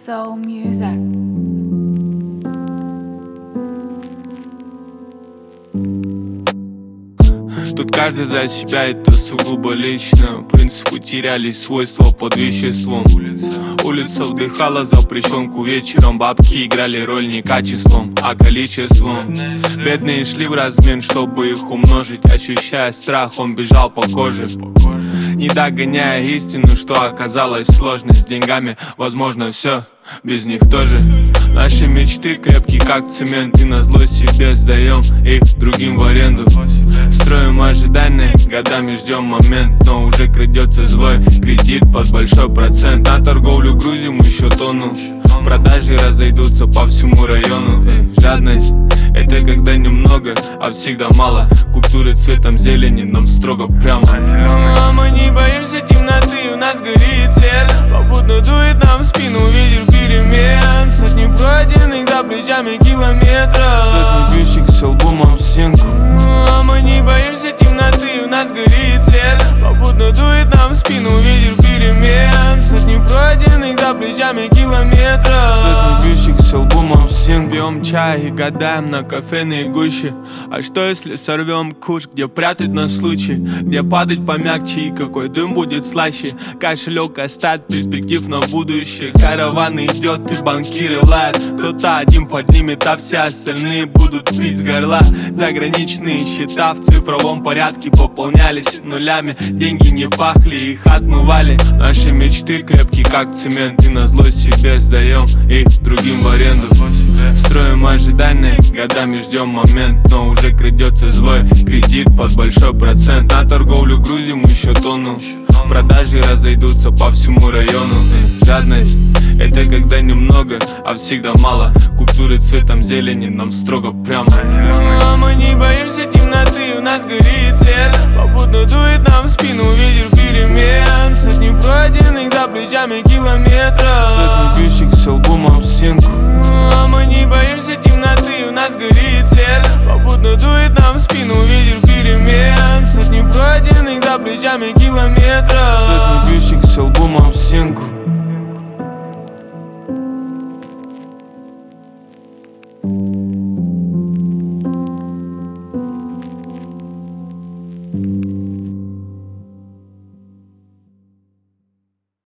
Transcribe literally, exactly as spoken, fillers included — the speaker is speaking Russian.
Soul Music. Тут каждый за себя, это сугубо лично. Принцип утерялись свойства под веществом. Улица вдыхала запрещенку вечером. Бабки играли роль не качеством, а количеством. Бедные шли в размен, чтобы их умножить. Ощущая страх, он бежал по коже, не догоняя истину, что оказалось сложно. С деньгами возможно все, без них тоже. Наши мечты крепкие как цемент, и назло себе сдаем их другим в аренду. Строим ожидания, годами ждем момент, но уже крадется злой кредит под большой процент. На торговлю грузим еще тонну, продажи разойдутся по всему району. Эй, жадность — это когда немного, а всегда мало. Культуры цветом зелени нам строго прямо. А мы не боимся темноты, у нас горит свет. Попутно дует нам в спину ветер перемен. Сотни пройденных за плечами километров, сотни бьющих с альбомом в стенку. А мы не боимся темноты, у нас горит свет. Попутно дует нам в спину ветер перемен. Сотни пройденных за плечами километров, сотни бьющих с альбомом в стенку. Пьем чай и гадаем на кофейной гуще. А что если сорвем куш, где прятать на случай, где падать помягче и какой дым будет слаще. Кошелек оставит перспектив на будущее. Караван идет и банкиры лают. Кто-то один поднимет, а все остальные будут пить с горла. Заграничные счета в цифровом порядке пополнялись нулями. Деньги не пахли, их отмывали. Наши мечты крепкие как цемент, и назло себе сдаем их другим в аренду. Строим ожидания, годами ждем момент, но уже крадется злой кредит под большой процент. На торговлю грузим еще тонну, продажи разойдутся по всему району. Жадность — это когда немного, а всегда мало. Культуры цветом зелени нам строго прямо. А мы не боимся темноты, у нас горит свет. Попутно дует нам в спину ветер перемен. Сотни пройденных за плечами километров, сотни бьющих с альбомом в стенку. А мы не боимся темноты, у нас горит свет. Попутно дует нам в спину ветер перемен. Сотни пройденных за плечами километров, сотни бьющих с альбомом в стенку.